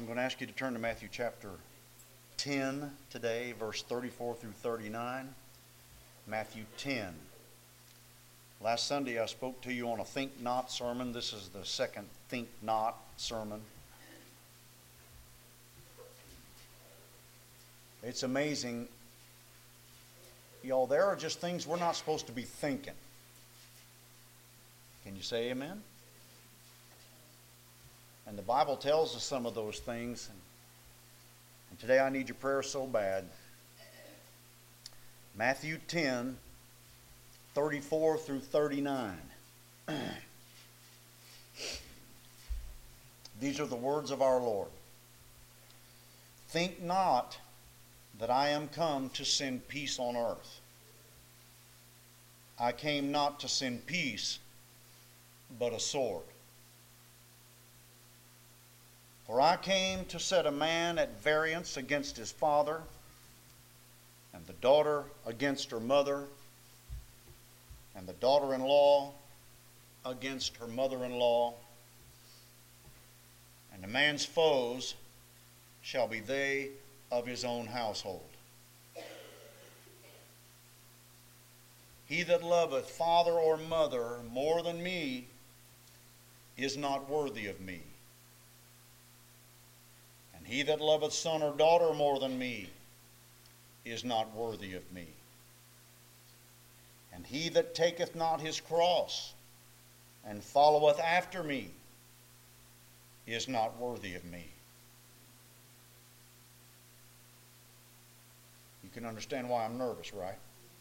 going to ask you to turn to Matthew chapter 10 today, verse 34 through 39. Matthew 10. Last Sunday I spoke to you on a Think Not sermon. This is the second Think Not sermon. It's amazing. Y'all, there are just things we're not supposed to be thinking. Can you say amen? And the Bible tells us some of those things. And today I need your prayer so bad. Matthew 10, 34 through 39. These are the words of our Lord. Think not that I am come to send peace on earth. I came not to send peace, but a sword. For I came to set a man at variance against his father, and the daughter against her mother, and the daughter-in-law against her mother-in-law, and a man's foes shall be they of his own household. He that loveth father or mother more than me is not worthy of me. And he that loveth son or daughter more than me is not worthy of me. And he that taketh not his cross and followeth after me is not worthy of me. You can understand why I'm nervous, right?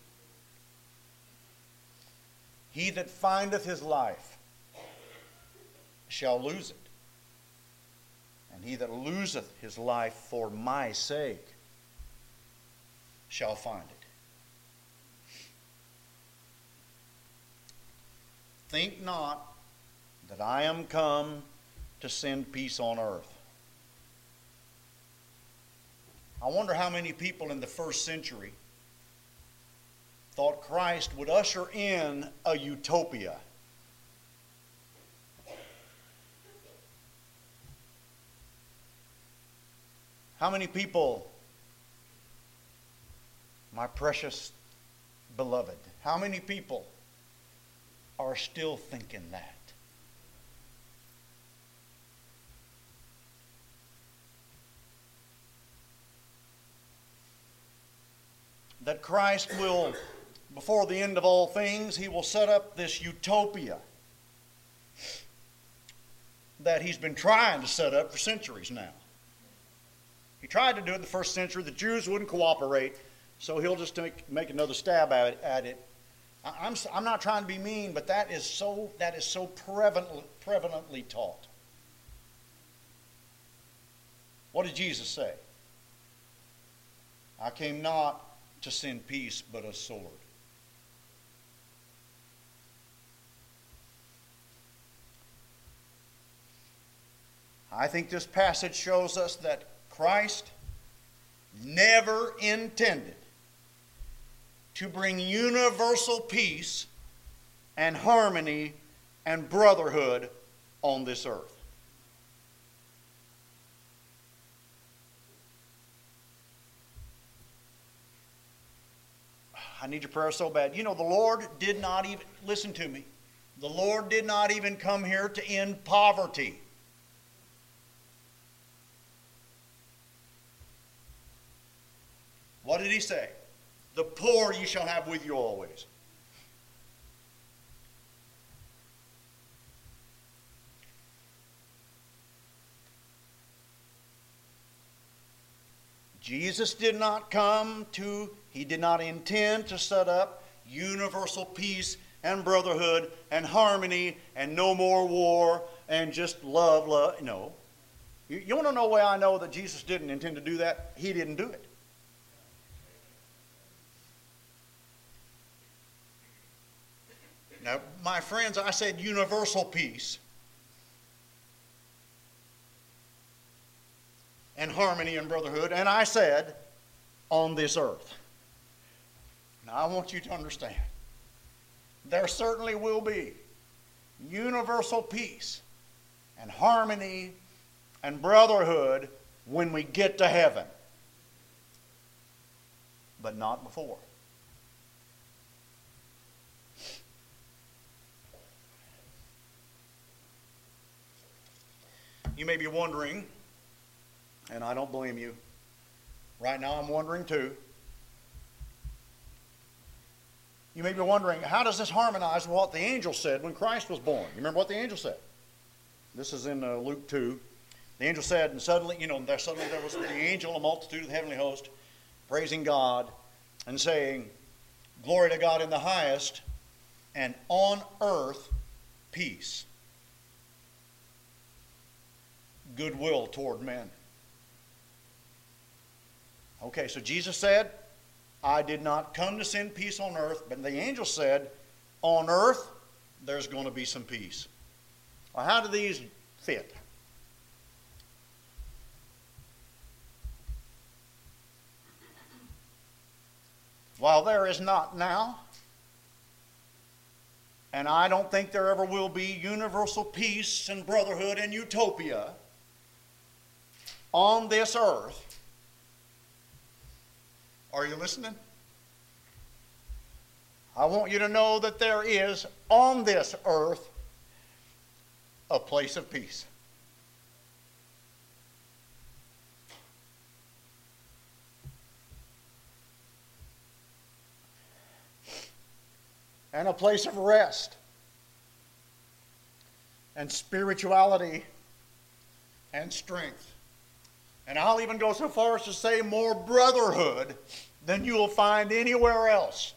He that findeth his life shall lose it. And he that loseth his life for my sake shall find it. Think not that I am come to send peace on earth. I wonder how many people in the first century thought Christ would usher in a utopia. How many people, my precious beloved, how many people are still thinking that? That Christ will, before the end of all things, he will set up this utopia that he's been trying to set up for centuries now. He tried to do it in the first century. The Jews wouldn't cooperate, so he'll just make another stab at it. I'm not trying to be mean, but that is so prevalently taught. What did Jesus say? I came not to send peace, but a sword. I think this passage shows us that Christ never intended to bring universal peace and harmony and brotherhood on this earth. I need your prayer so bad. You know, the Lord did not even, listen to me, the Lord did not even come here to end poverty. What did he say? The poor you shall have with you always. Jesus did not he did not intend to set up universal peace and brotherhood and harmony and no more war and just love. No. You want to know why I know that Jesus didn't intend to do that? He didn't do it. Now, my friends, I said universal peace and harmony and brotherhood, and I said on this earth. Now, I want you to understand, there certainly will be universal peace and harmony and brotherhood when we get to heaven, but not before. You may be wondering, and I don't blame you. Right now I'm wondering too. You may be wondering, how does this harmonize with what the angel said when Christ was born? You remember what the angel said? This is in Luke 2. The angel said, and suddenly there was the angel, a multitude of the heavenly host, praising God and saying, "Glory to God in the highest, and on earth peace, goodwill toward men." Okay, so Jesus said, "I did not come to send peace on earth," but the angel said, on earth there's going to be some peace. Well, how do these fit? While there is not now, and I don't think there ever will be, universal peace and brotherhood and utopia on this earth. Are you listening? I want you to know that there is on this earth a place of peace. And a place of rest and spirituality and strength. And I'll even go so far as to say more brotherhood than you will find anywhere else.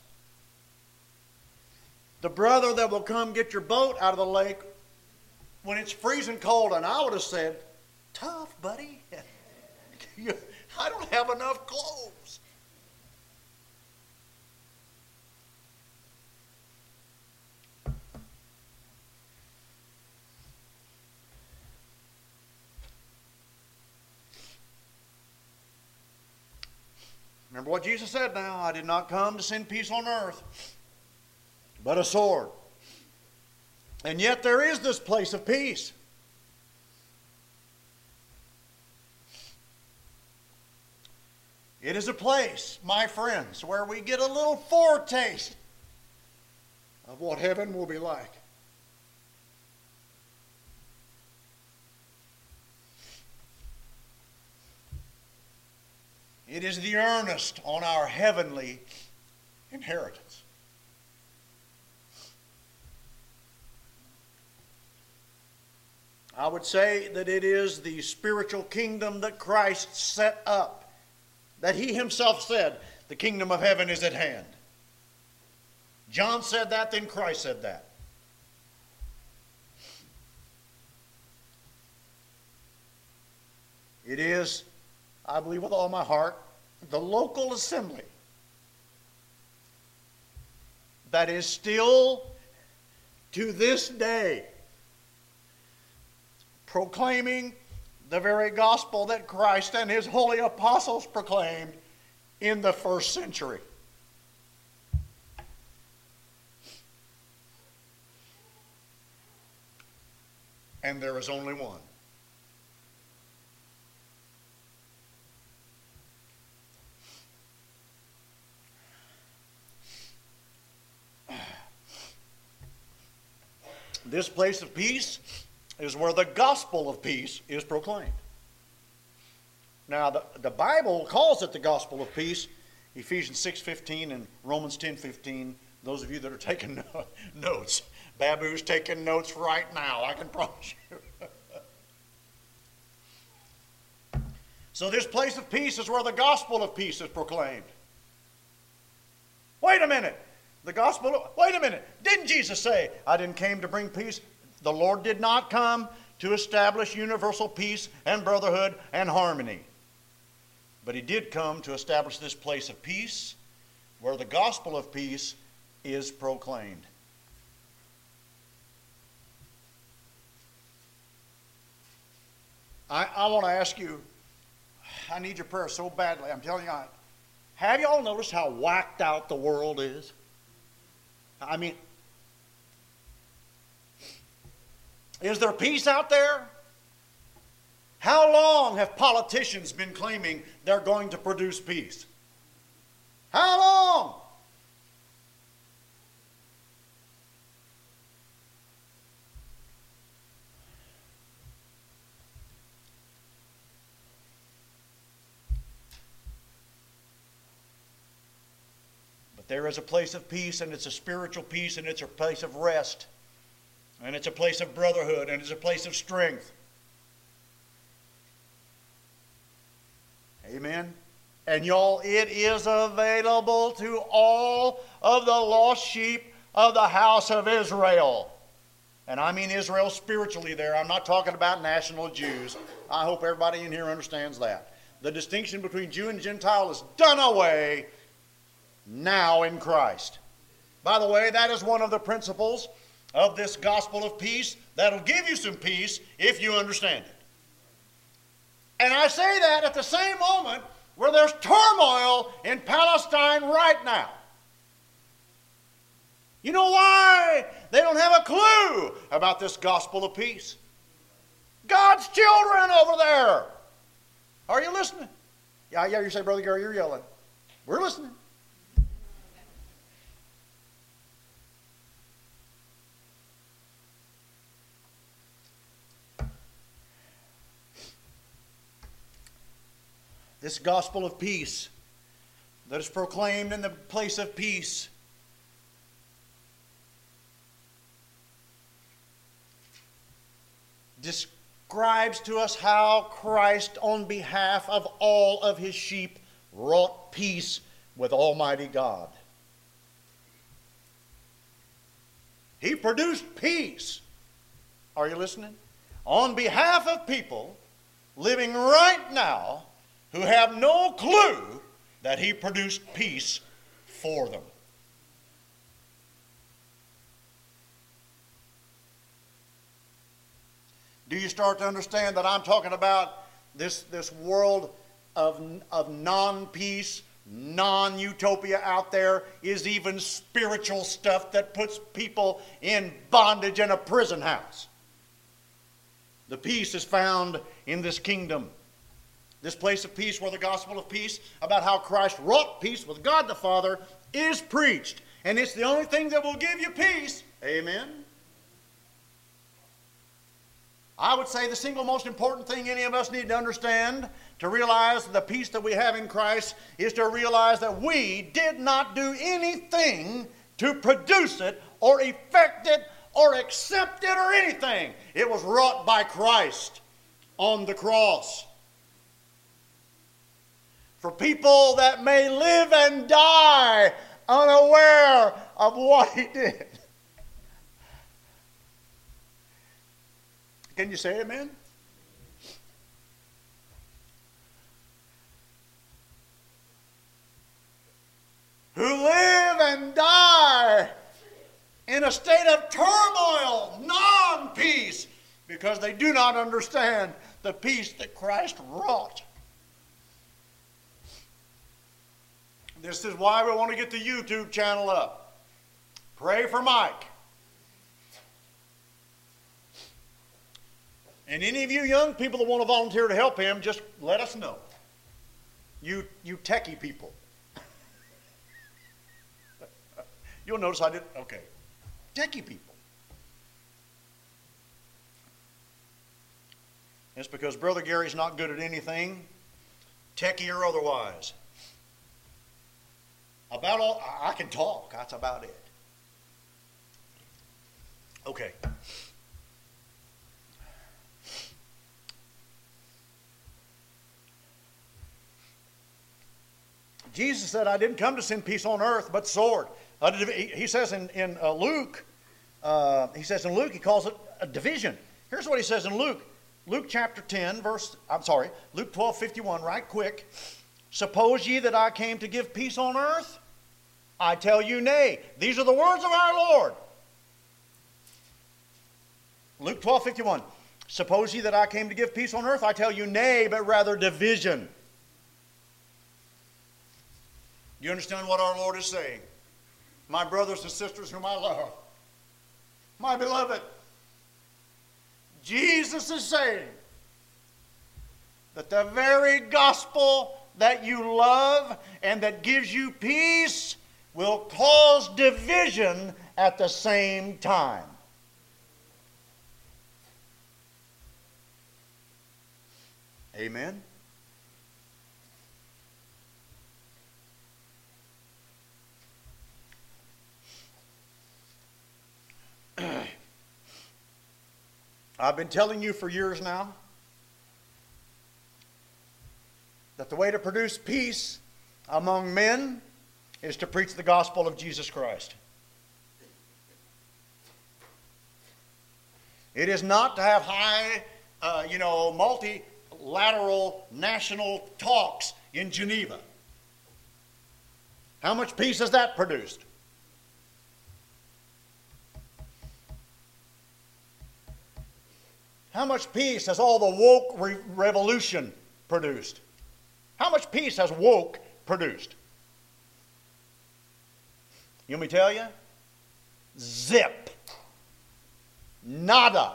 The brother that will come get your boat out of the lake when it's freezing cold, and I would have said, "Tough, buddy. I don't have enough clothes." Remember what Jesus said now, "I did not come to send peace on earth, but a sword." And yet there is this place of peace. It is a place, my friends, where we get a little foretaste of what heaven will be like. It is the earnest on our heavenly inheritance. I would say that it is the spiritual kingdom that Christ set up, that he himself said, "The kingdom of heaven is at hand." John said that, then Christ said that. It is, I believe with all my heart, the local assembly that is still to this day proclaiming the very gospel that Christ and his holy apostles proclaimed in the first century. And there is only one. This place of peace is where the gospel of peace is proclaimed. Now, the Bible calls it the gospel of peace, Ephesians 6:15 and Romans 10:15. Those of you that are taking notes, Babu's taking notes right now, I can promise you. So this place of peace is where the gospel of peace is proclaimed. Wait a minute. Wait a minute. Didn't Jesus say, "I didn't come to bring peace"? The Lord did not come to establish universal peace and brotherhood and harmony. But he did come to establish this place of peace where the gospel of peace is proclaimed. I want to ask you, I need your prayer so badly. I'm telling you, have you all noticed how whacked out the world is? I mean, is there peace out there? How long have politicians been claiming they're going to produce peace? How long? But there is a place of peace, and it's a spiritual peace, and it's a place of rest, and it's a place of brotherhood, and it's a place of strength. Amen. And y'all, it is available to all of the lost sheep of the house of Israel. And I mean Israel spiritually there. I'm not talking about national Jews. I hope everybody in here understands that. The distinction between Jew and Gentile is done away now in Christ. By the way, that is one of the principles of this gospel of peace that'll give you some peace if you understand it. And I say that at the same moment where there's turmoil in Palestine right now. You know why? They don't have a clue about this gospel of peace. God's children over there. Are you listening? Yeah, you say, Brother Gary, you're yelling. We're listening. This gospel of peace that is proclaimed in the place of peace describes to us how Christ, on behalf of all of his sheep, wrought peace with Almighty God. He produced peace. Are you listening? On behalf of people living right now who have no clue that he produced peace for them. Do you start to understand that I'm talking about this world of non-peace, non-utopia out there is even spiritual stuff that puts people in bondage in a prison house? The peace is found in this kingdom. This place of peace where the gospel of peace about how Christ wrought peace with God the Father is preached. And it's the only thing that will give you peace. Amen. I would say the single most important thing any of us need to understand to realize the peace that we have in Christ is to realize that we did not do anything to produce it or effect it or accept it or anything. It was wrought by Christ on the cross. For people that may live and die unaware of what he did. Can you say amen? Who live and die in a state of turmoil, non-peace, because they do not understand the peace that Christ wrought. This is why we want to get the YouTube channel up. Pray for Mike. And any of you young people that want to volunteer to help him, just let us know. You techie people. You'll notice I did, okay. Techie people. It's because Brother Gary's not good at anything, techie or otherwise. About all, I can talk, that's about it. Okay. Jesus said, I didn't come to send peace on earth, but sword. He says in Luke, he calls it a division. Here's what he says in Luke. Luke chapter 10, Luke 12:51, right quick. Suppose ye that I came to give peace on earth? I tell you nay. These are the words of our Lord. Luke 12:51. Suppose ye that I came to give peace on earth? I tell you nay, but rather division. Do you understand what our Lord is saying? My brothers and sisters whom I love, my beloved, Jesus is saying, that the very gospel that you love and that gives you peace will cause division at the same time. Amen? I've been telling you for years now that the way to produce peace among men is to preach the gospel of Jesus Christ. It is not to have high, multilateral national talks in Geneva. How much peace has that produced? How much peace has all the woke revolution produced? How much peace has woke produced? You want me to tell you? Zip. Nada.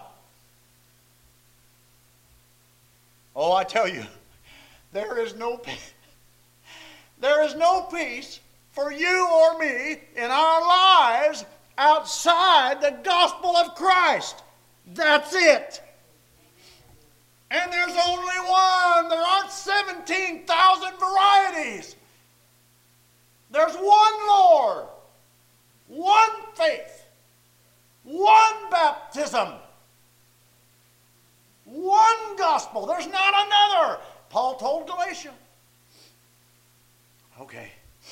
Oh, I tell you, there is no peace. There is no peace for you or me in our lives outside the gospel of Christ. That's it. And there's only one. There aren't 17,000 varieties. There's one Lord, one faith, one baptism, one gospel. There's not another. Paul told Galatia. Okay.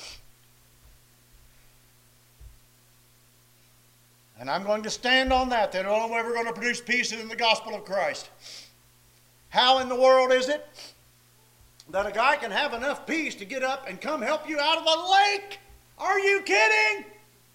And I'm going to stand on that. The only way we're going to produce peace is in the gospel of Christ. How in the world is it that a guy can have enough peace to get up and come help you out of the lake? Are you kidding?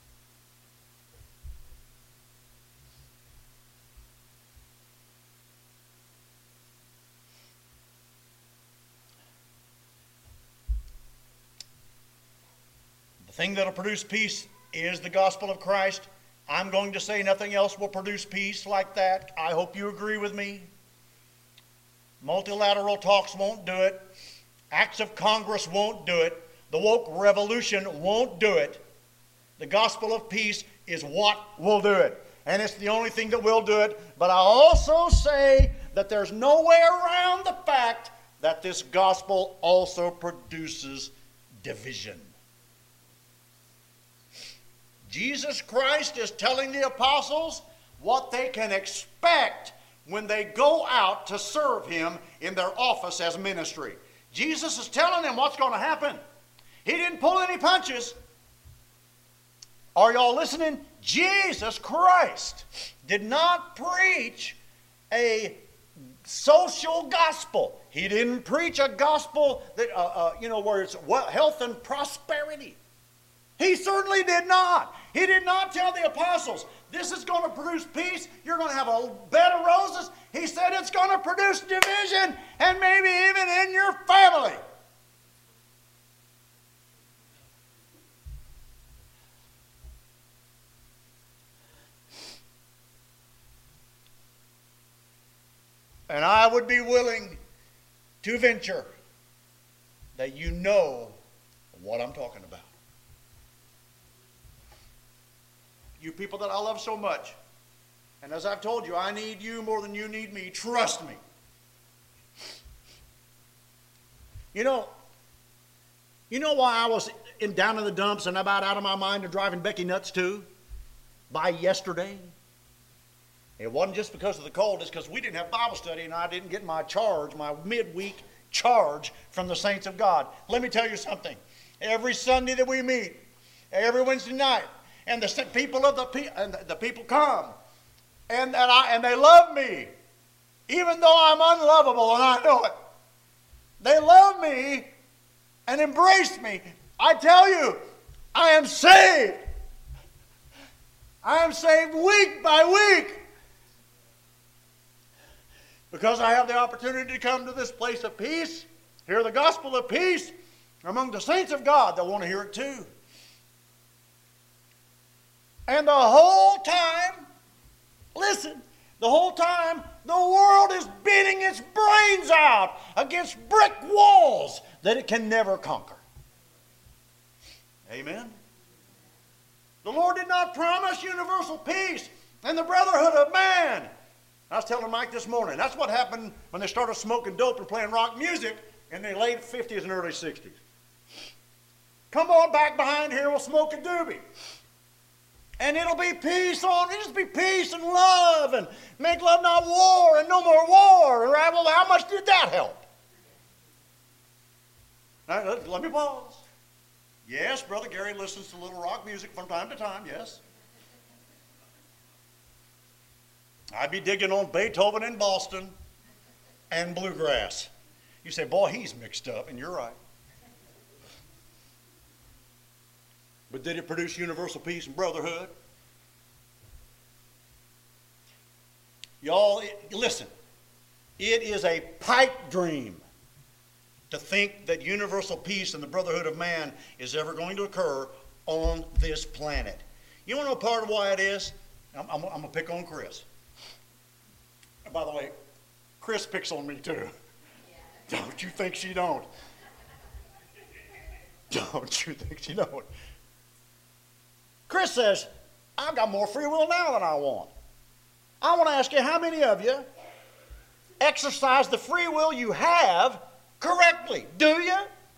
The thing that will produce peace is the gospel of Christ. I'm going to say nothing else will produce peace like that. I hope you agree with me. Multilateral talks won't do it. Acts of Congress won't do it. The woke revolution won't do it. The gospel of peace is what will do it. And it's the only thing that will do it. But I also say that there's no way around the fact that this gospel also produces division. Jesus Christ is telling the apostles what they can expect when they go out to serve Him in their office as ministry. Jesus is telling them what's going to happen. He didn't pull any punches. Are y'all listening? Jesus Christ did not preach a social gospel. He didn't preach a gospel that where it's health and prosperity. He certainly did not. He did not tell the apostles, this is going to produce peace. You're going to have a bed of roses. He said it's going to produce division and maybe even in your family. And I would be willing to venture that you know what I'm talking about. You people that I love so much. And as I've told you, I need you more than you need me. Trust me. You know why I was down in the dumps and about out of my mind and driving Becky nuts too? By yesterday. It wasn't just because of the cold. It's because we didn't have Bible study and I didn't get my charge, my midweek charge from the saints of God. Let me tell you something. Every Sunday that we meet, every Wednesday night, and the people come, and they love me, even though I'm unlovable, and I know it. They love me and embrace me. I tell you, I am saved. I am saved week by week because I have the opportunity to come to this place of peace, hear the gospel of peace among the saints of God. They'll want to hear it too. And the whole time, listen, The whole time, the world is beating its brains out against brick walls that it can never conquer. Amen? The Lord did not promise universal peace and the brotherhood of man. I was telling Mike this morning, that's what happened when they started smoking dope and playing rock music in the late 50s and early 60s. Come on back behind here, we'll smoke a doobie. And it'll be peace on, it'll just be peace and love and make love not war and no more war. Right? Well, how much did that help? Now, let me pause. Yes, Brother Gary listens to little rock music from time to time, yes. I'd be digging on Beethoven in Boston and bluegrass. You say, boy, he's mixed up, and you're right. But did it produce universal peace and brotherhood? Y'all, listen. It is a pipe dream to think that universal peace and the brotherhood of man is ever going to occur on this planet. You want to know part of why it is? I'm going to pick on Chris. And by the way, Chris picks on me too. Yeah. Don't you think she don't? Don't you think she don't? Chris says, I've got more free will now than I want. I want to ask you, how many of you exercise the free will you have correctly? Do you?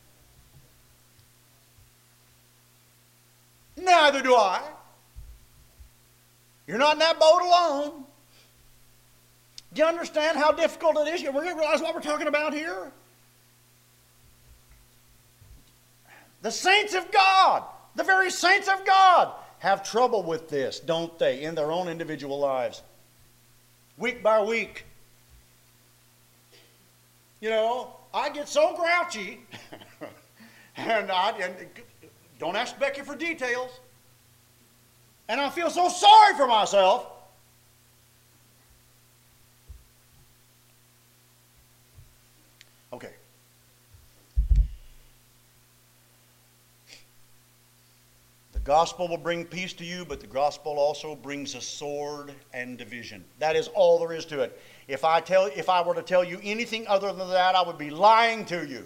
Neither do I. You're not in that boat alone. Do you understand how difficult it is? We're going to realize what we're talking about here? The saints of God, the very saints of God, have trouble with this, don't they, in their own individual lives? Week by week. You know, I get so grouchy, and don't ask Becky for details, and I feel so sorry for myself. Okay. The gospel will bring peace to you, but the gospel also brings a sword and division. That is all there is to it. If I were to tell you anything other than that, I would be lying to you.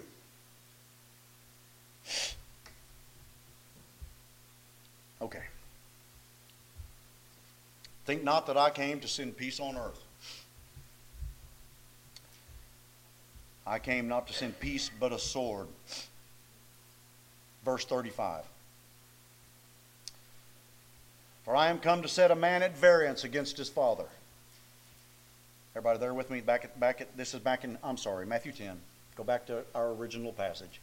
Okay. Think not that I came to send peace on earth. I came not to send peace, but a sword. Verse 35. For I am come to set a man at variance against his father. Everybody there with me? This is back in, Matthew 10. Go back to our original passage.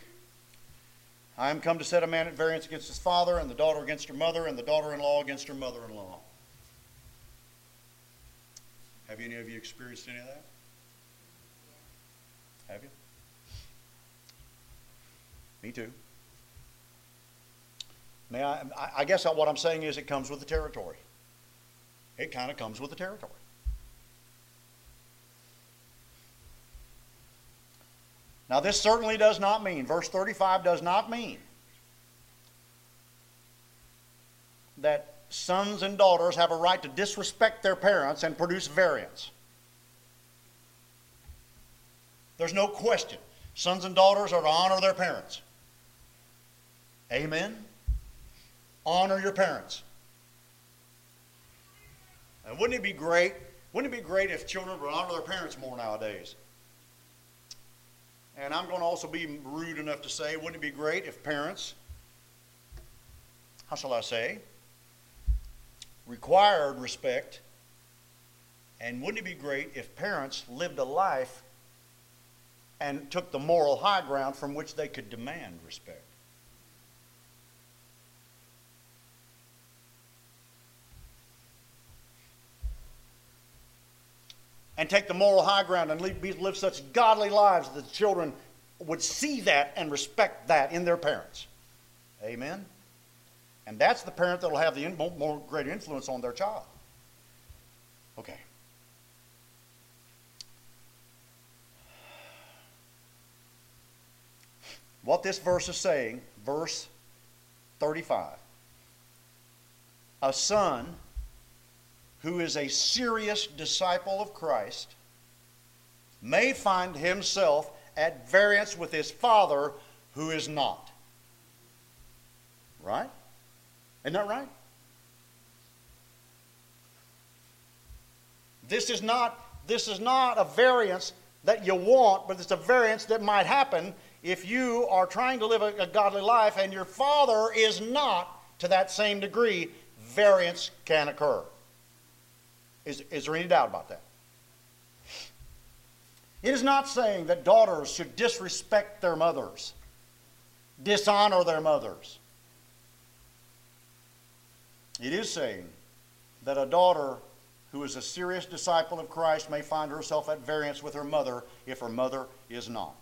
I am come to set a man at variance against his father, and the daughter against her mother, and the daughter-in-law against her mother-in-law. Have any of you experienced any of that? Have you? Me too. I guess what I'm saying is it comes with the territory. It kind of comes with the territory. Now this certainly does not mean, verse 35 does not mean that sons and daughters have a right to disrespect their parents and produce variance. There's no question. Sons and daughters are to honor their parents. Amen? Honor your parents. And wouldn't it be great? Wouldn't it be great if children would honor their parents more nowadays? And I'm going to also be rude enough to say, wouldn't it be great if parents, how shall I say, required respect? And wouldn't it be great if parents lived a life and took the moral high ground from which they could demand respect? And take the moral high ground and live such godly lives that the children would see that and respect that in their parents. Amen? And that's the parent that will have the more greater influence on their child. Okay. What this verse is saying, verse 35, a son who is a serious disciple of Christ may find himself at variance with his father who is not. Right? Isn't that right? This is not a variance that you want, but it's a variance that might happen if you are trying to live a godly life and your father is not to that same degree. Variance can occur. Is there any doubt about that? It is not saying that daughters should disrespect their mothers, dishonor their mothers. It is saying that a daughter who is a serious disciple of Christ may find herself at variance with her mother if her mother is not.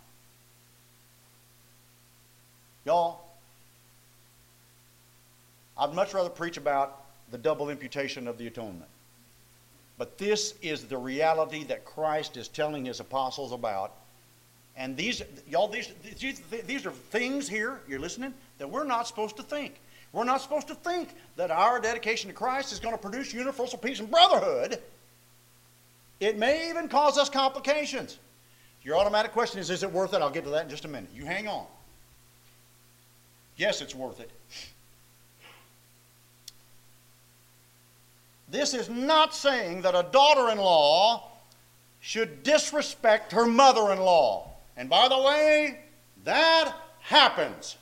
Y'all, I'd much rather preach about the double imputation of the atonement. But this is the reality that Christ is telling his apostles about. And these are things here, you're listening, that we're not supposed to think. We're not supposed to think that our dedication to Christ is going to produce universal peace and brotherhood. It may even cause us complications. Your automatic question is it worth it? I'll get to that in just a minute. You hang on. Yes, it's worth it. This is not saying that a daughter-in-law should disrespect her mother-in-law. And by the way, that happens.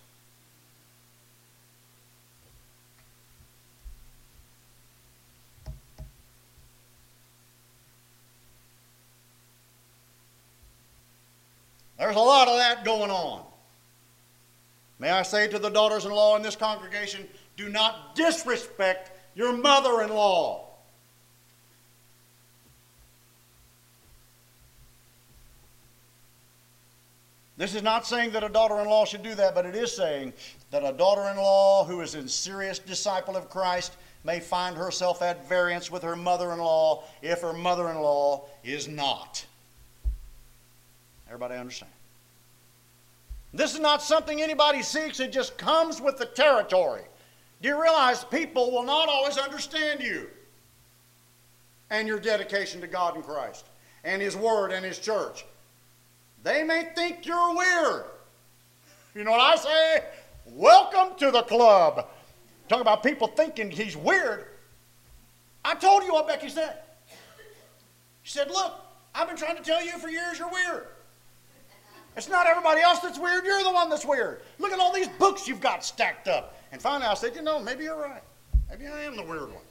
There's a lot of that going on. May I say to the daughters-in-law in this congregation, do not disrespect your mother-in-law. This is not saying that a daughter-in-law should do that, but it is saying that a daughter-in-law who is a serious disciple of Christ may find herself at variance with her mother-in-law if her mother-in-law is not. Everybody understand? This is not something anybody seeks. It just comes with the territory. Do you realize people will not always understand you and your dedication to God and Christ and His Word and His church? They may think you're weird. You know what I say? Welcome to the club. Talk about people thinking he's weird. I told you what Becky said. She said, look, I've been trying to tell you for years you're weird. It's not everybody else that's weird. You're the one that's weird. Look at all these books you've got stacked up. And finally I said, you know, maybe you're right. Maybe I am the weird one.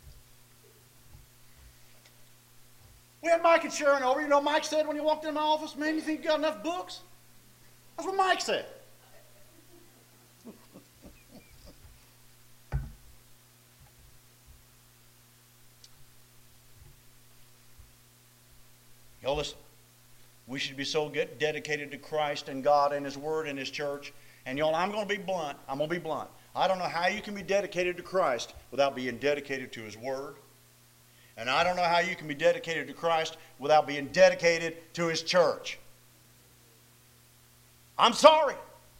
We had Mike and Sharon over. You know what Mike said when he walked in my office? Man, you think you got enough books? That's what Mike said. Y'all listen. We should be so dedicated to Christ and God and His Word and His church. And y'all, I'm going to be blunt. I'm going to be blunt. I don't know how you can be dedicated to Christ without being dedicated to His Word. And I don't know how you can be dedicated to Christ without being dedicated to His church. I'm sorry.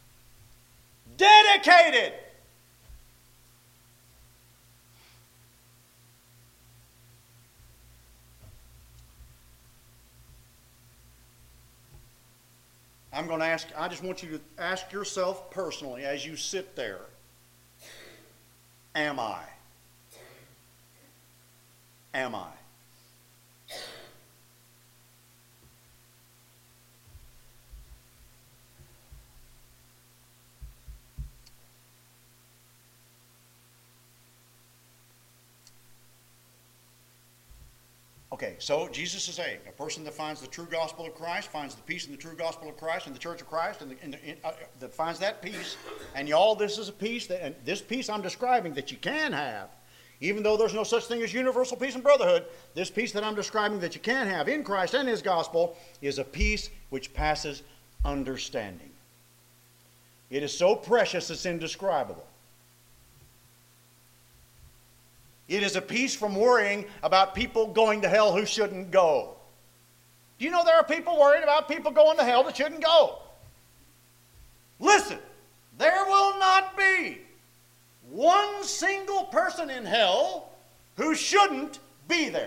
Dedicated. I'm going to ask, I just want you to ask yourself personally as you sit there, am I? Am I? Okay, so Jesus is saying a person that finds the true gospel of Christ finds the peace in the true gospel of Christ and the church of Christ that finds that peace. And y'all, this is a peace and this peace I'm describing that you can have. Even though there's no such thing as universal peace and brotherhood, this peace that I'm describing that you can have in Christ and His gospel is a peace which passes understanding. It is so precious it's indescribable. It is a peace from worrying about people going to hell who shouldn't go. Do you know there are people worried about people going to hell that shouldn't go? Listen, there will not be one single person in hell who shouldn't be there.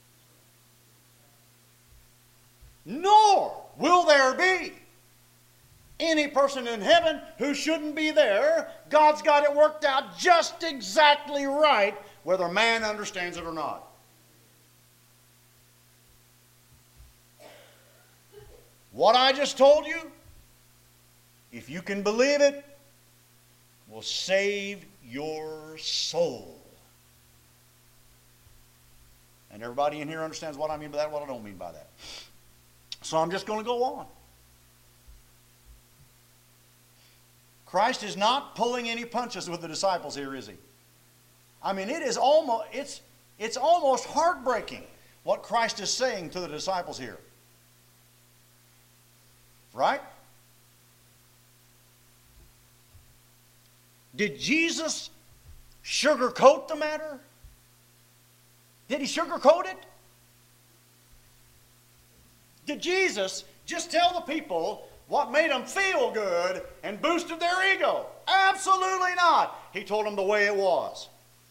Nor will there be any person in heaven who shouldn't be there. God's got it worked out just exactly right, whether man understands it or not. What I just told you, if you can believe it, will save your soul. And everybody in here understands what I mean by that, what I don't mean by that. So I'm just going to go on. Christ is not pulling any punches with the disciples here, is he? I mean, it's almost heartbreaking what Christ is saying to the disciples here. Right? Did Jesus sugarcoat the matter? Did he sugarcoat it? Did Jesus just tell the people what made them feel good and boosted their ego? Absolutely not. He told them the way it was.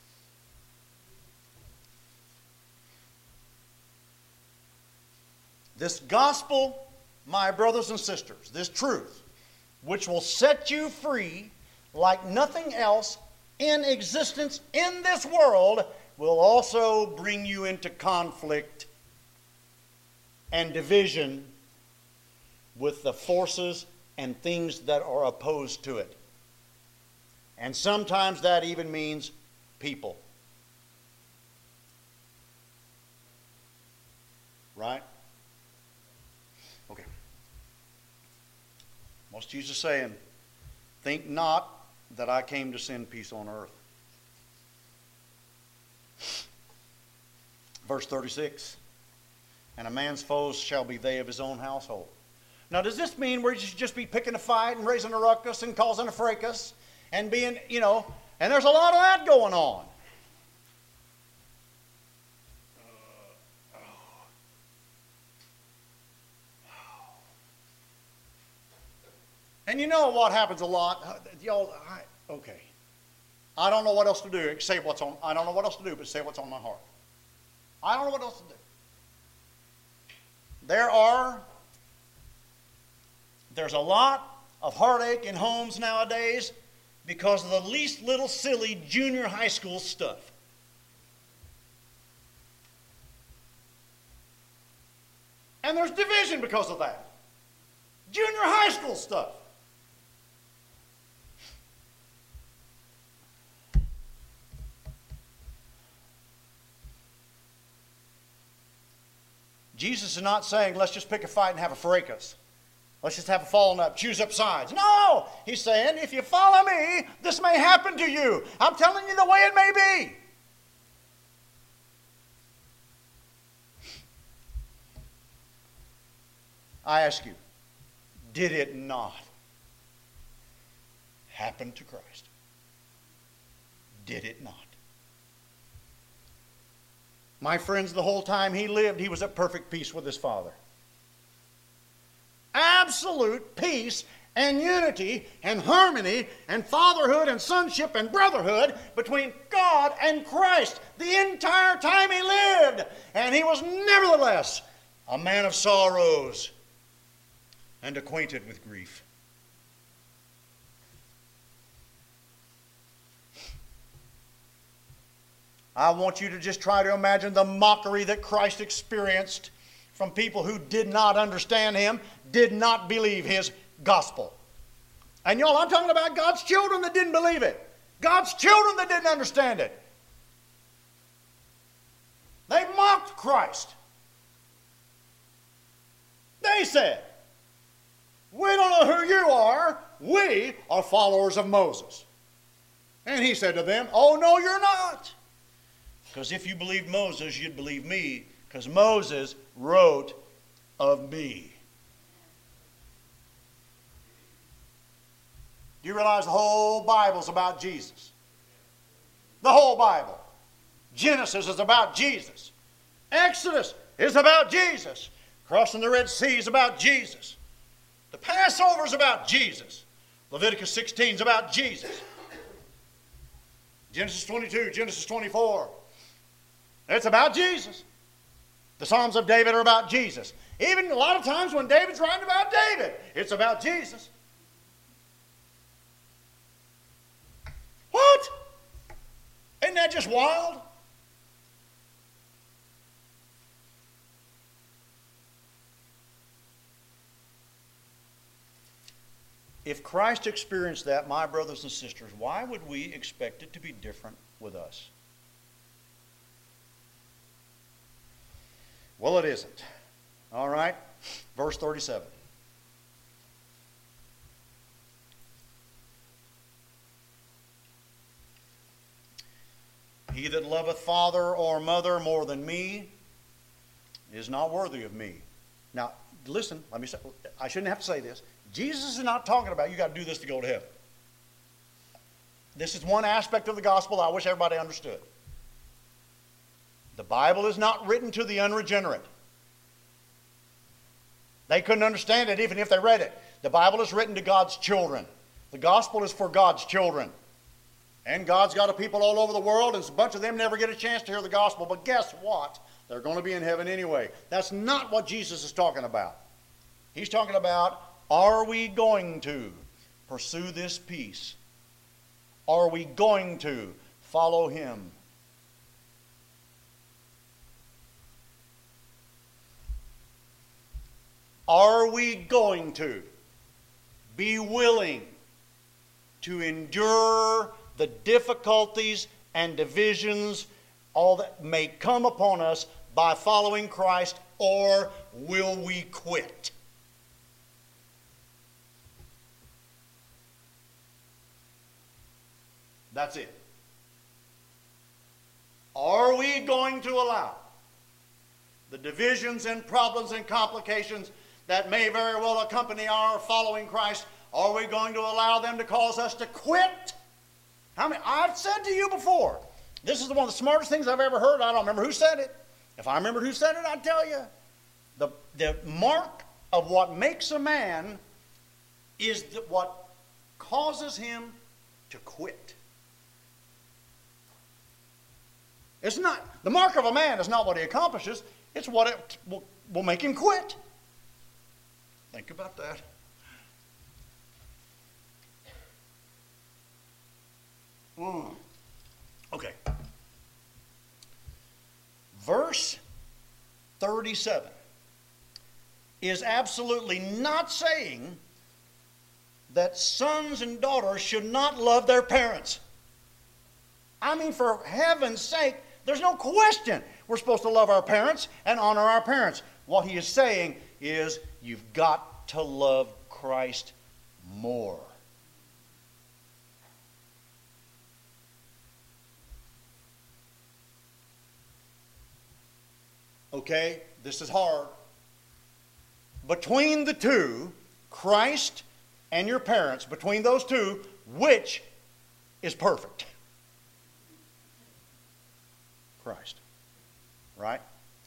This gospel, my brothers and sisters, this truth, which will set you free like nothing else in existence in this world, will also bring you into conflict and division with the forces and things that are opposed to it. And sometimes that even means people. Right? Okay. What's Jesus saying? Think not that I came to send peace on earth. Verse 36. And a man's foes shall be they of his own household. Now, does this mean we should just be picking a fight and raising a ruckus and causing a fracas and being, and there's a lot of that going on. And you know what happens a lot? Okay. I don't know what else to do except say what's on. I don't know what else to do but say what's on my heart. I don't know what else to do. There's a lot of heartache in homes nowadays because of the least little silly junior high school stuff. And there's division because of that. Junior high school stuff. Jesus is not saying, let's just pick a fight and have a fracas. Let's just have a falling up, choose up sides. No! He's saying, if you follow me, this may happen to you. I'm telling you the way it may be. I ask you, did it not happen to Christ? Did it not? My friends, the whole time he lived, he was at perfect peace with his Father. Absolute peace and unity and harmony and fatherhood and sonship and brotherhood between God and Christ the entire time he lived. And he was nevertheless a man of sorrows and acquainted with grief. I want you to just try to imagine the mockery that Christ experienced from people who did not understand him, did not believe his gospel. And y'all, I'm talking about God's children that didn't believe it. God's children that didn't understand it. They mocked Christ. They said, we don't know who you are. We are followers of Moses. And he said to them, oh, no, you're not. Because if you believed Moses, you'd believe me, because Moses wrote of me. Do you realize the whole Bible's about Jesus? The whole Bible. Genesis is about Jesus. Exodus is about Jesus. Crossing the Red Sea is about Jesus. The Passover is about Jesus. Leviticus 16 is about Jesus. Genesis 22, Genesis 24. It's about Jesus. The Psalms of David are about Jesus. Even a lot of times when David's writing about David, it's about Jesus. What? Isn't that just wild? If Christ experienced that, my brothers and sisters, why would we expect it to be different with us? Well, it isn't. All right? Verse 37. He that loveth father or mother more than me is not worthy of me. Now, listen, let me say, I shouldn't have to say this. Jesus is not talking about you got to do this to go to heaven. This is one aspect of the gospel I wish everybody understood. The Bible is not written to the unregenerate. They couldn't understand it even if they read it. The Bible is written to God's children. The gospel is for God's children. And God's got a people all over the world, and a bunch of them never get a chance to hear the gospel. But guess what? They're going to be in heaven anyway. That's not what Jesus is talking about. He's talking about, are we going to pursue this peace? Are we going to follow Him? Are we going to be willing to endure the difficulties and divisions, all that may come upon us by following Christ, or will we quit? That's it. Are we going to allow the divisions and problems and complications that may very well accompany our following Christ, are we going to allow them to cause us to quit? I've said to you before, this is one of the smartest things I've ever heard. I don't remember who said it. If I remembered who said it, I'd tell you. The mark of what makes a man is what causes him to quit. It's not, the mark of a man is not what he accomplishes, it's what it will make him quit. Think about that. Okay. Verse 37 is absolutely not saying that sons and daughters should not love their parents. I mean, for heaven's sake, there's no question we're supposed to love our parents and honor our parents. What he is saying is you've got to love Christ more. Okay, this is hard. Between the two, Christ and your parents, between those two, which is perfect? Christ. Right?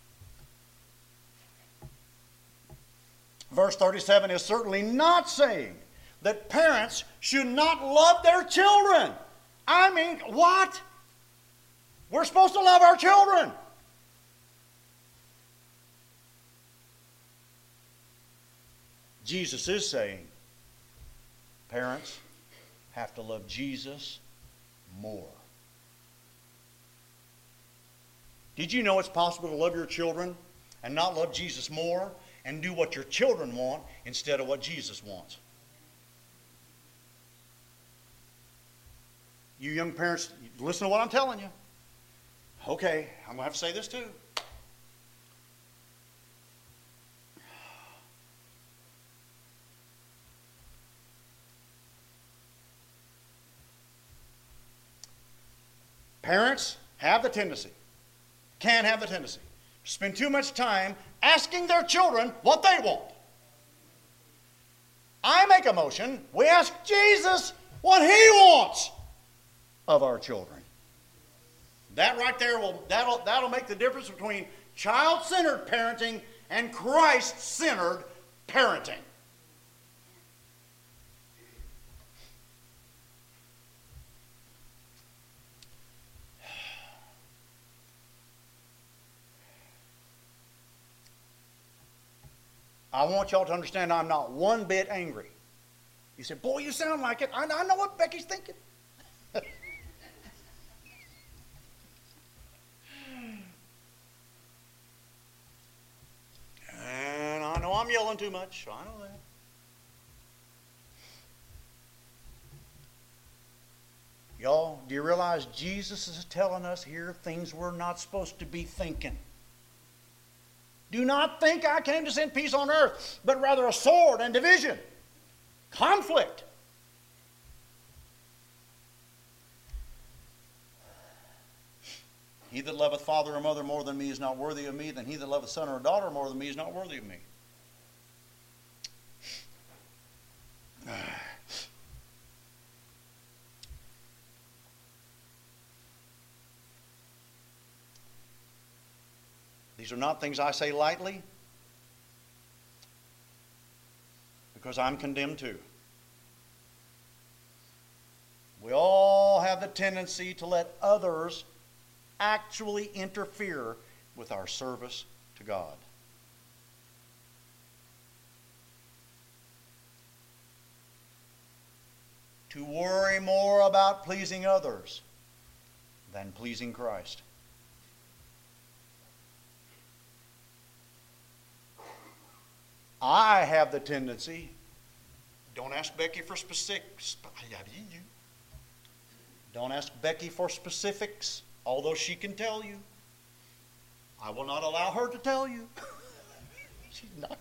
Verse 37 is certainly not saying that parents should not love their children. I mean, what? We're supposed to love our children. Jesus is saying parents have to love Jesus more. Did you know it's possible to love your children and not love Jesus more and do what your children want instead of what Jesus wants? You young parents, listen to what I'm telling you. Okay, I'm going to have to say this too. Parents have the tendency, can have the tendency, to spend too much time asking their children what they want. I make a motion, we ask Jesus what He wants of our children. That right there that'll make the difference between child-centered parenting and Christ-centered parenting. I want y'all to understand I'm not one bit angry. You say, boy, you sound like it. I know what Becky's thinking. And I know I'm yelling too much. I know that. Y'all, do you realize Jesus is telling us here things we're not supposed to be thinking? Do not think I came to send peace on earth, but rather a sword and division, conflict. He that loveth father or mother more than me is not worthy of me, than he that loveth son or daughter more than me is not worthy of me. These are not things I say lightly, because I'm condemned too. We all have the tendency to let others actually interfere with our service to God. To worry more about pleasing others than pleasing Christ. I have the tendency, don't ask Becky for specifics. Don't ask Becky for specifics, although she can tell you. I will not allow her to tell you. She's not.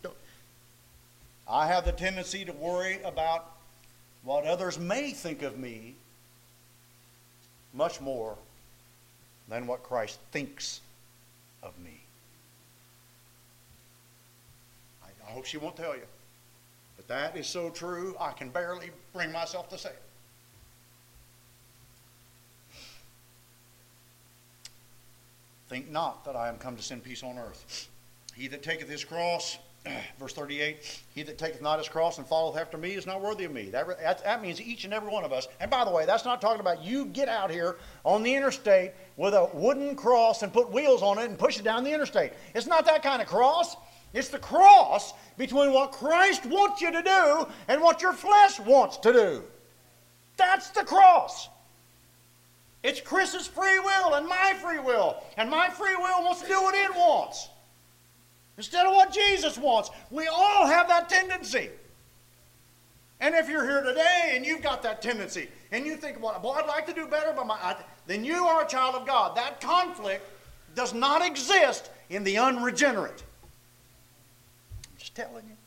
I have the tendency to worry about what others may think of me much more than what Christ thinks of me. I hope she won't tell you. But that is so true, I can barely bring myself to say it. Think not that I am come to send peace on earth. He that taketh his cross, verse 38, he that taketh not his cross and followeth after me is not worthy of me. That means each and every one of us. And by the way, that's not talking about you get out here on the interstate with a wooden cross and put wheels on it and push it down the interstate. It's not that kind of cross. It's the cross between what Christ wants you to do and what your flesh wants to do. That's the cross. It's Chris's free will and my free will. And my free will wants to do what it wants instead of what Jesus wants. We all have that tendency. And if you're here today and you've got that tendency and you think, well, I'd like to do better, but then you are a child of God. That conflict does not exist in the unregenerate. Just telling you.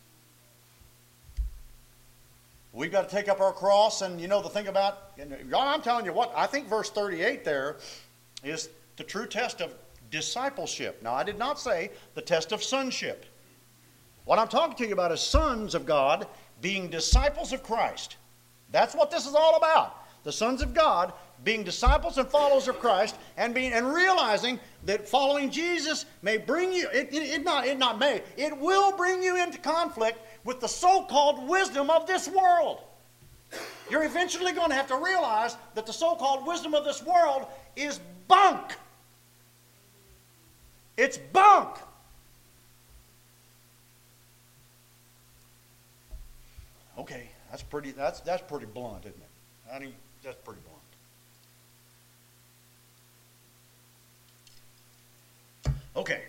We've got to take up our cross, and you know the thing about, I'm telling you what, I think verse 38 there is the true test of discipleship. Now, I did not say the test of sonship. What I'm talking to you about is sons of God being disciples of Christ. That's what this is all about. The sons of God being disciples and followers of Christ, and realizing that following Jesus may bring you, it will bring you into conflict with the so-called wisdom of this world. You're eventually going to have to realize that the so-called wisdom of this world is bunk. It's bunk. Okay, that's pretty blunt, isn't it? Honey, that's pretty blunt. Okay.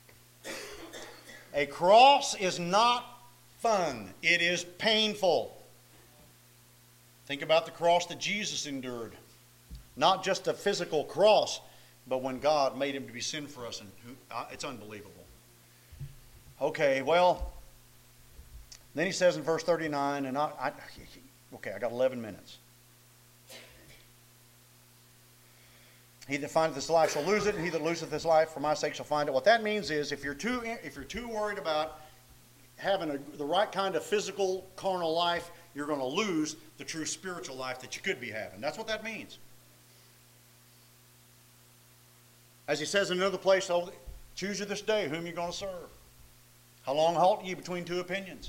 A cross is not fun. It is painful. Think about the cross that Jesus endured. Not just a physical cross, but when God made him to be sin for us. And it's unbelievable. Okay, well, then he says in verse 39, and I got 11 minutes. He that findeth his life shall lose it, and he that loseth his life for my sake shall find it. What that means is, if you're too worried about having the right kind of physical, carnal life, you're going to lose the true spiritual life that you could be having. That's what that means. As he says in another place, choose you this day whom you're going to serve. How long halt ye between two opinions?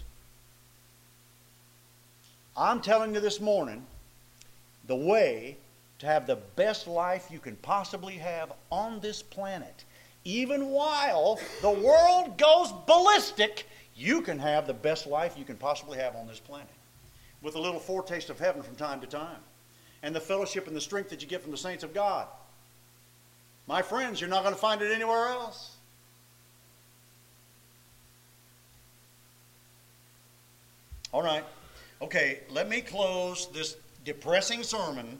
I'm telling you this morning, the way to have the best life you can possibly have on this planet, even while the world goes ballistic, you can have the best life you can possibly have on this planet, with a little foretaste of heaven from time to time, and the fellowship and the strength that you get from the saints of God. My friends, you're not going to find it anywhere else. All right. Okay, let me close this depressing sermon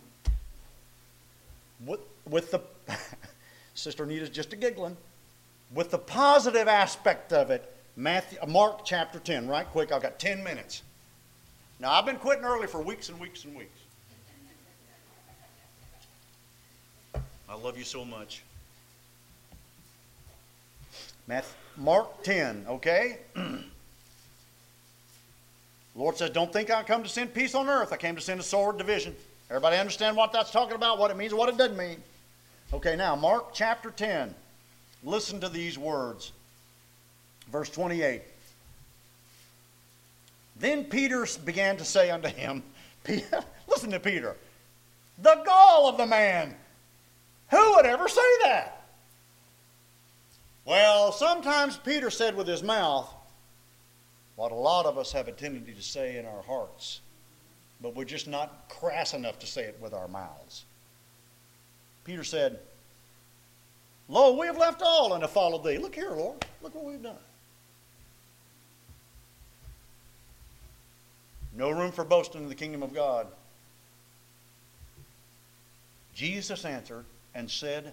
with the Sister Anita's just a giggling, with the positive aspect of it. Mark chapter 10, right quick. I've got 10 minutes. Now, I've been quitting early for weeks and weeks and weeks. I love you so much. Mark 10, okay? Lord says, don't think I come to send peace on earth. I came to send a sword division. Everybody understand what that's talking about, what it means, what it doesn't mean? Okay, now, Mark chapter 10. Listen to these words. Verse 28. Then Peter began to say unto him, listen to Peter, the gall of the man. Who would ever say that? Well, sometimes Peter said with his mouth what a lot of us have a tendency to say in our hearts, but we're just not crass enough to say it with our mouths. Peter said, Lo, we have left all and have followed thee. Look here, Lord. Look what we've done. No room for boasting in the kingdom of God. Jesus answered and said,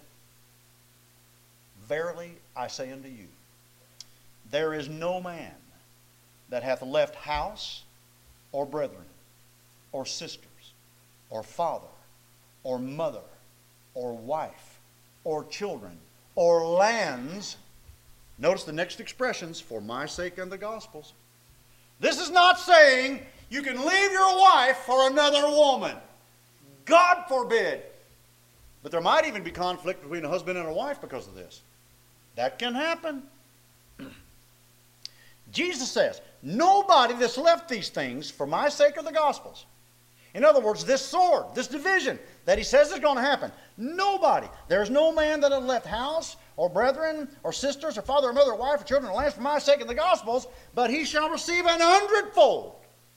Verily I say unto you, there is no man that hath left house, or brethren, or sisters, or father, or mother, or wife, or children, or lands. Notice the next expressions, for my sake and the gospel's. This is not saying you can leave your wife for another woman. God forbid. But there might even be conflict between a husband and a wife because of this. That can happen. Jesus says, nobody that's left these things for my sake or the gospel's. In other words, this sword, this division that he says is going to happen. Nobody. There's no man that hath left house, or brethren, or sisters, or father, or mother, or wife, or children, or lands for my sake and the gospel's, but he shall receive 100-fold.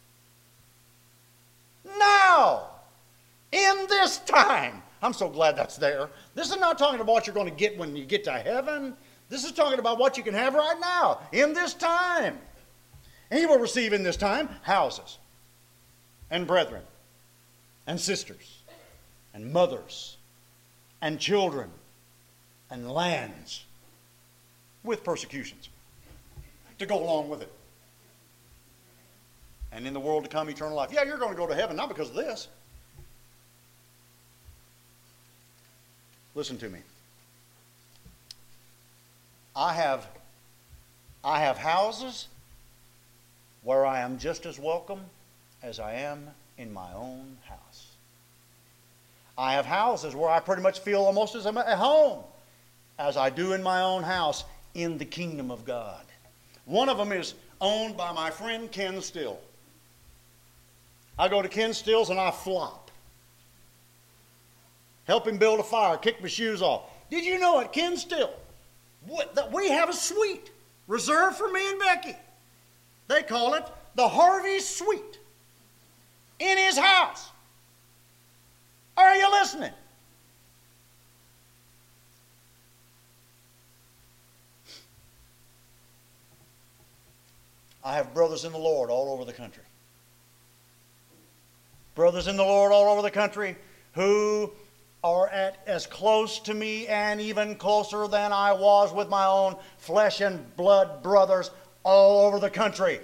Now, in this time. I'm so glad that's there. This is not talking about what you're going to get when you get to heaven. This is talking about what you can have right now, in this time. And he will receive in this time houses, and brethren, and sisters, and mothers, and children, and lands, with persecutions to go along with it. And in the world to come, eternal life. Yeah, you're going to go to heaven, not because of this. Listen to me. I have houses where I am just as welcome as I am in my own house. I have houses where I pretty much feel almost as I'm at home as I do in my own house in the kingdom of God. One of them is owned by my friend Ken Still. I go to Ken Still's and I flop. Help him build a fire, kick my shoes off. Did you know at Ken Still that we have a suite reserved for me and Becky? They call it the Harvey Suite in his house. Are you listening? I have brothers in the Lord all over the country. Brothers in the Lord all over the country who are as close to me and even closer than I was with my own flesh and blood brothers all over the country.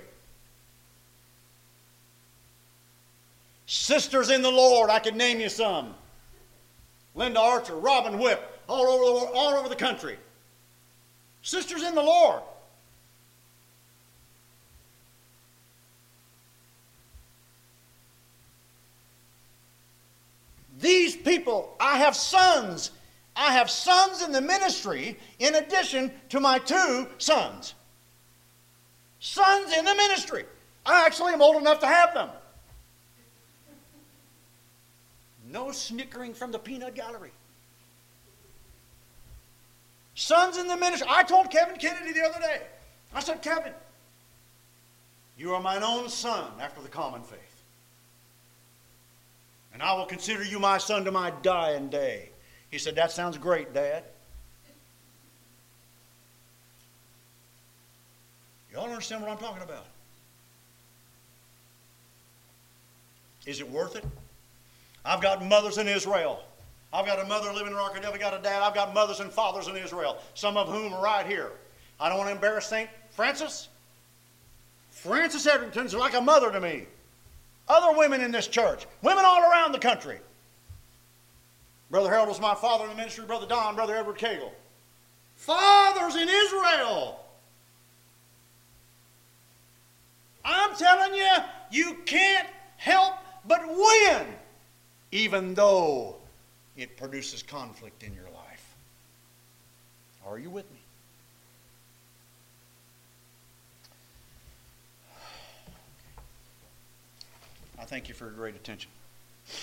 Sisters in the Lord, I could name you some. Linda Archer, Robin Whip, all over the country. Sisters in the Lord. These people, I have sons. I have sons in the ministry in addition to my 2 sons. Sons in the ministry. I actually am old enough to have them. No snickering from the peanut gallery. Sons in the ministry. I told Kevin Kennedy the other day, I said, Kevin, You are mine own son after the common faith. And I will consider you my son to my dying day. He said, that sounds great, Dad. Y'all understand what I'm talking about? Is it worth it? I've got mothers in Israel. I've got a mother living in Arkadelphia. I've got a dad. I've got mothers and fathers in Israel, some of whom are right here. I don't want to embarrass St. Francis. Francis Edrington's like a mother to me. Other women in this church. Women all around the country. Brother Harold was my father in the ministry. Brother Don, Brother Edward Cagle. Fathers in Israel. I'm telling you, you can't help but win, even though it produces conflict in your life. Are you with me? I thank you for your great attention.